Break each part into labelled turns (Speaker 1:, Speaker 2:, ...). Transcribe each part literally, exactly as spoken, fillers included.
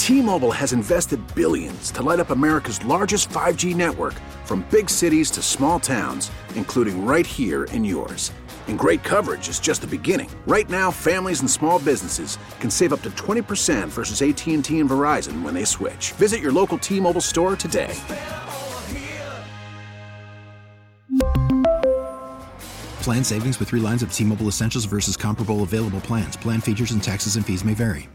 Speaker 1: T-Mobile has invested billions to light up America's largest five G network, from big cities to small towns, including right here in yours. And great coverage is just the beginning. Right now, families and small businesses can save up to twenty percent versus A T and T and Verizon when they switch. Visit your local T-Mobile store today.
Speaker 2: Plan savings with three lines of T-Mobile Essentials versus comparable available plans. Plan features and taxes and fees may vary.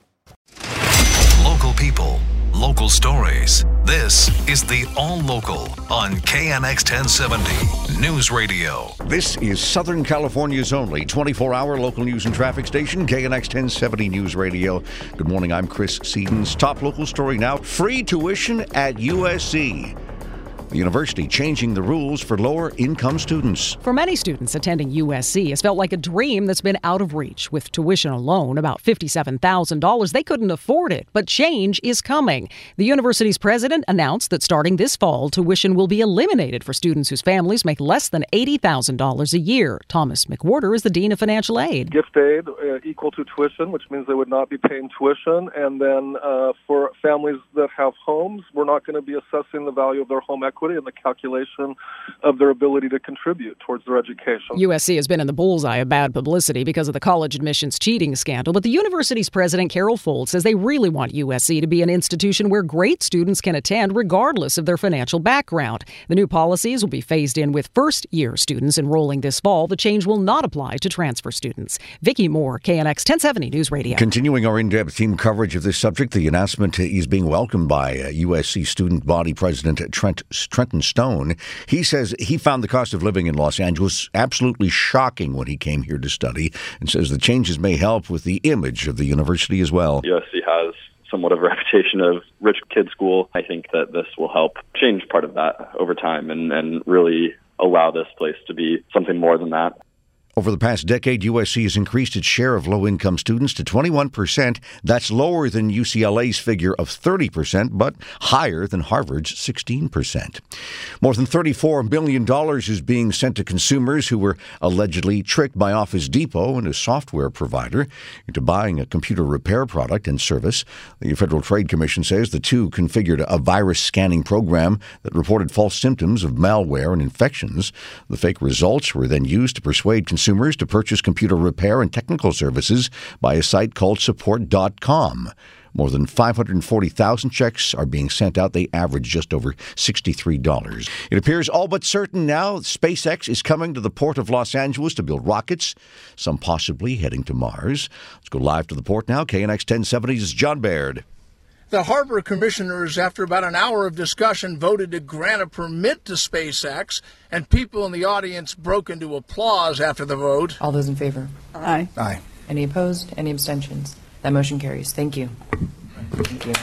Speaker 3: Local people, local stories. This is the All Local on K N X ten seventy News Radio.
Speaker 4: This is Southern California's only twenty-four hour local news and traffic station, K N X ten seventy News Radio. Good morning, I'm Chris Sedens. Top local story now, free tuition at U S C. The university changing the rules for lower-income students.
Speaker 5: For many students attending U S C, it's felt like a dream that's been out of reach. With tuition alone, about fifty-seven thousand dollars, they couldn't afford it. But change is coming. The university's president announced that starting this fall, tuition will be eliminated for students whose families make less than eighty thousand dollars a year. Thomas McWhorter is the dean of financial aid.
Speaker 6: Gift aid uh, equal to tuition, which means they would not be paying tuition. And then uh, for families that have homes, we're not going to be assessing the value of their home equity and the calculation of their ability to contribute towards their education.
Speaker 5: U S C has been in the bullseye of bad publicity because of the college admissions cheating scandal, but the university's president, Carol Fold, says they really want U S C to be an institution where great students can attend regardless of their financial background. The new policies will be phased in with first-year students enrolling this fall. The change will not apply to transfer students. Vicki Moore, K N X ten seventy News Radio.
Speaker 4: Continuing our in-depth team coverage of this subject, the announcement is being welcomed by uh, U S C student body president Trent Trenton Stone. He says he found the cost of living in Los Angeles absolutely shocking when he came here to study, and says the changes may help with the image of the university as well.
Speaker 7: U S C has somewhat of a reputation of rich kid school. I think that this will help change part of that over time and, and really allow this place to be something more than that.
Speaker 4: Over the past decade, U S C has increased its share of low-income students to twenty-one percent. That's lower than U C L A's figure of thirty percent, but higher than Harvard's sixteen percent. More than thirty-four million dollars is being sent to consumers who were allegedly tricked by Office Depot and a software provider into buying a computer repair product and service. The Federal Trade Commission says the two configured a virus scanning program that reported false symptoms of malware and infections. The fake results were then used to persuade consumers Consumers to purchase computer repair and technical services by a site called support dot com. More than five hundred forty thousand checks are being sent out. They average just over sixty-three dollars. It appears all but certain now SpaceX is coming to the port of Los Angeles to build rockets, some possibly heading to Mars. Let's go live to the port now. K N X ten seventy's John Baird.
Speaker 8: The harbor commissioners, after about an hour of discussion, voted to grant a permit to SpaceX, and people in the audience broke into applause after the vote.
Speaker 9: All those in favor?
Speaker 8: Aye.
Speaker 4: Aye.
Speaker 9: Any opposed? Any abstentions? That motion carries. Thank you. Thank you.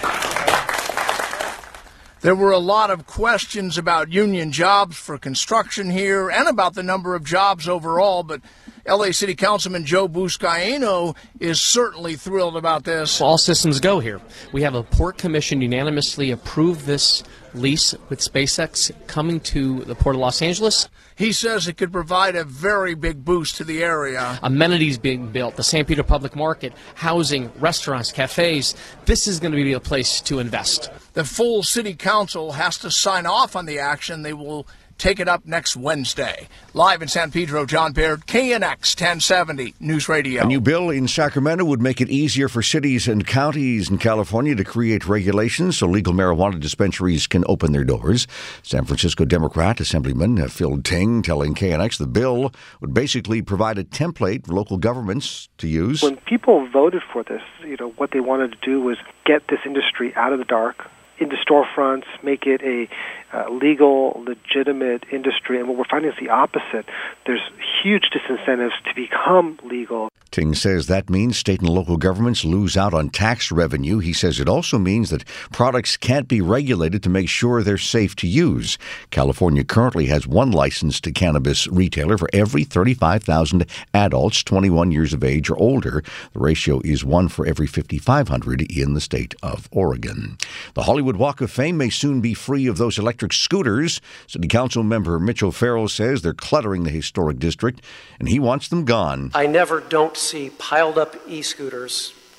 Speaker 8: There were a lot of questions about union jobs for construction here and about the number of jobs overall, but L A City Councilman Joe Buscaino is certainly thrilled about this.
Speaker 10: All systems go here. We have a Port Commission unanimously approved this lease with SpaceX coming to the Port of Los Angeles.
Speaker 8: He says it could provide a very big boost to the area.
Speaker 10: Amenities being built, the San Pedro Public Market, housing, restaurants, cafes. This is going to be a place to invest.
Speaker 8: The full city council has to sign off on the action. They will take it up next Wednesday. Live in San Pedro, John Baird, K N X ten seventy News Radio.
Speaker 4: A new bill in Sacramento would make it easier for cities and counties in California to create regulations so legal marijuana dispensaries can open their doors. San Francisco Democrat Assemblyman Phil Ting telling K N X the bill would basically provide a template for local governments to use.
Speaker 11: When people voted for this, you know, what they wanted to do was get this industry out of the dark, into storefronts, make it a uh, legal, legitimate industry. And what we're finding is the opposite. There's huge disincentives to become legal.
Speaker 4: Ting says that means state and local governments lose out on tax revenue. He says it also means that products can't be regulated to make sure they're safe to use. California currently has one licensed cannabis retailer for every thirty-five thousand adults twenty-one years of age or older. The ratio is one for every fifty-five hundred in the state of Oregon. The Hollywood Walk of Fame may soon be free of those electric scooters. City Council member Mitchell Farrell says they're cluttering the historic district, and he wants them gone.
Speaker 12: I never don't see piled up e-scooters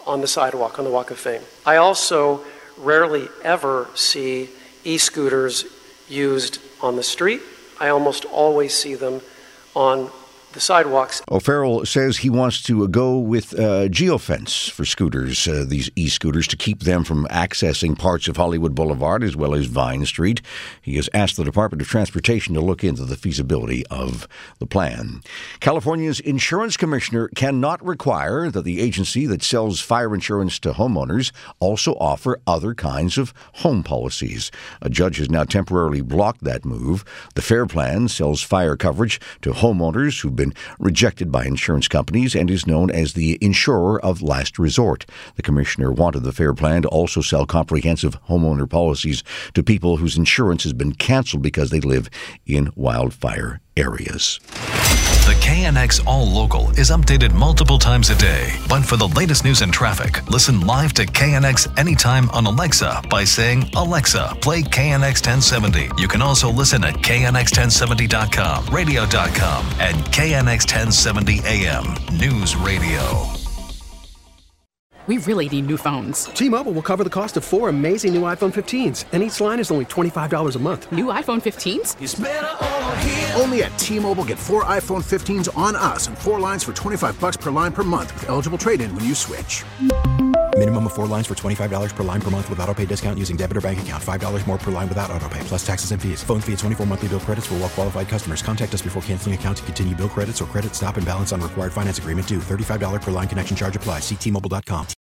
Speaker 12: on the sidewalk, on the Walk of Fame. I also rarely ever see e-scooters used on the street. I almost always see them on the sidewalks.
Speaker 4: O'Farrell says he wants to go with uh, geofence for scooters, uh, these e-scooters, to keep them from accessing parts of Hollywood Boulevard as well as Vine Street. He has asked the Department of Transportation to look into the feasibility of the plan. California's insurance commissioner cannot require that the agency that sells fire insurance to homeowners also offer other kinds of home policies. A judge has now temporarily blocked that move. The FAIR Plan sells fire coverage to homeowners who've been rejected by insurance companies and is known as the insurer of last resort. The commissioner wanted the FAIR Plan to also sell comprehensive homeowner policies to people whose insurance has been canceled because they live in wildfire areas.
Speaker 3: The K N X All Local is updated multiple times a day. But for the latest news and traffic, listen live to K N X anytime on Alexa by saying, Alexa, play K N X ten seventy. You can also listen at K N X ten seventy dot com, radio dot com, and K N X ten seventy A M News Radio.
Speaker 13: We really need new phones.
Speaker 14: T-Mobile will cover the cost of four amazing new iPhone fifteens, and each line is only twenty-five dollars a month.
Speaker 13: New iPhone fifteens?
Speaker 1: It's better over here. Only at T-Mobile, get four iPhone fifteens on us and four lines for twenty-five dollars per line per month with eligible trade-in when you switch.
Speaker 2: Minimum of four lines for twenty-five dollars per line per month with autopay discount using debit or bank account. five dollars more per line without autopay, plus taxes and fees. Phone fee at twenty-four monthly bill credits for well-qualified customers. Contact us before canceling account to continue bill credits or credit stop and balance on required finance agreement due. thirty-five dollars per line connection charge applies. See T Mobile dot com.